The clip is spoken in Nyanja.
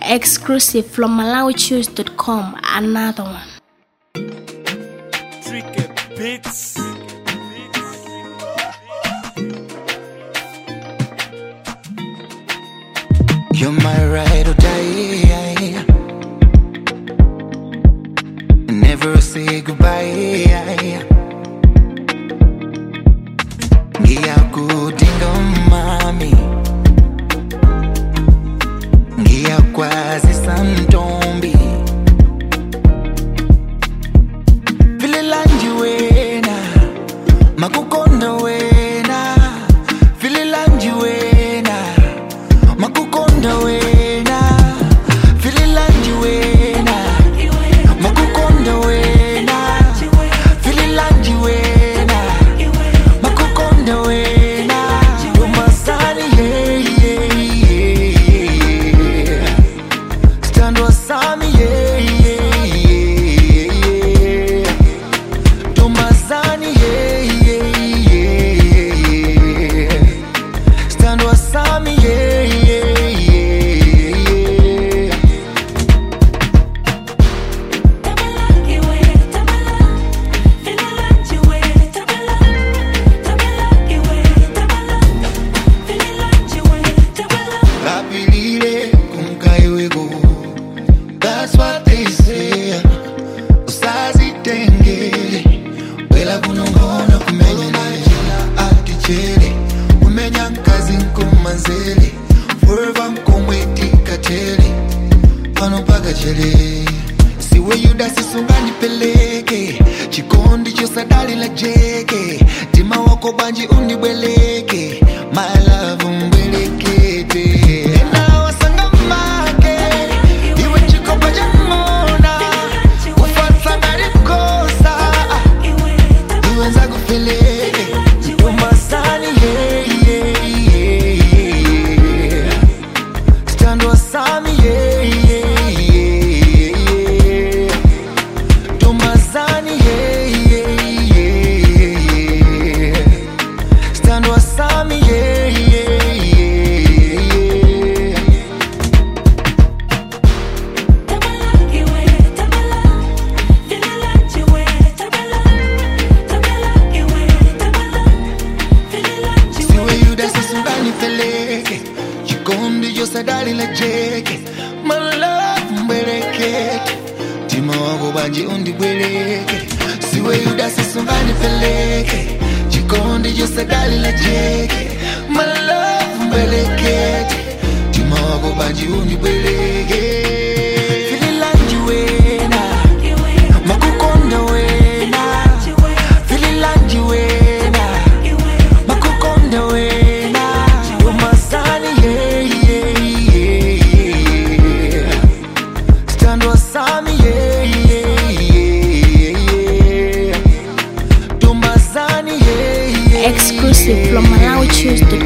Exclusive from MalawiChoose.com. Another one. Tricky Beats. You're my ride or die. Never say goodbye. Ngiyakudinga mami, ngiyakwazisa ntombi. Fililanji wena, makukonda wena. Fililanji wena, makukonda wena. Fililanji wena, makukonda wena. Fililanji wena, makukonda wena. Tumasani yeah yeah yeah. Stand wasami yeah yeah yeah. Tumasani yeah yeah yeah. Stand wasami yeah yeah yeah. Lapilile kumkaiwego. That's what they say. Usazi tenge wela kunongona kumenya najila atichele. Umenya nkazi nkumanzele. Forever mkomweti katele. Pano paka chele. Siwe yuda sisungani peleke. Chikondi chosadali la jeke. Tima wako banji unibweleke. My love umbelekete. Ena wasanga make. Iwe chiko pajamona. Ufasa ngarikosa. Iwe nzagu peleke. Tumasani yeah yeah yeah. Stand wasami yeah yeah yeah. Tumasani yeah yeah yeah. Stand wasami yeah yeah yeah. Siwe yuda sisungani peleke. Chikondi yosadali la jeke. My love mbelekete. Tima wako banji undibweleke. Siwe yuda sisungani peleke. Chikondi yosadali la jeke. My love mbelekete. Tima wako banji undibweleke. Fililanji wena, makukonda wena. Fililanji wena, makukonda wena. Tumasani yeah yeah yeah. Stand wasami yeah yeah yeah. Tumasani yeah yeah. Exclusive from MalawiChoose.com.